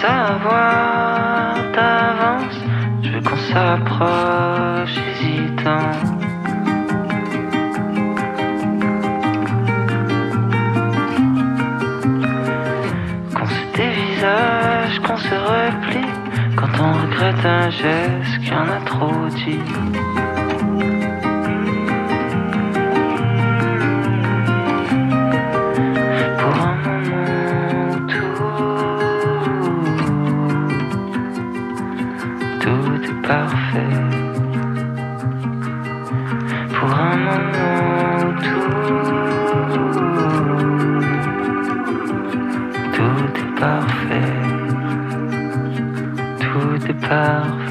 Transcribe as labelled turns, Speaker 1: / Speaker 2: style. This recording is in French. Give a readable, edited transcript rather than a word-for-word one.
Speaker 1: savoir d'avance, je veux qu'on s'approche hésitant. Qu'on se dévisage, qu'on se replie, quand on regrette un geste qu'il y en a trop dit. Pour un moment où tout est parfait. Pour un moment où tout est parfait. Tout est parfait.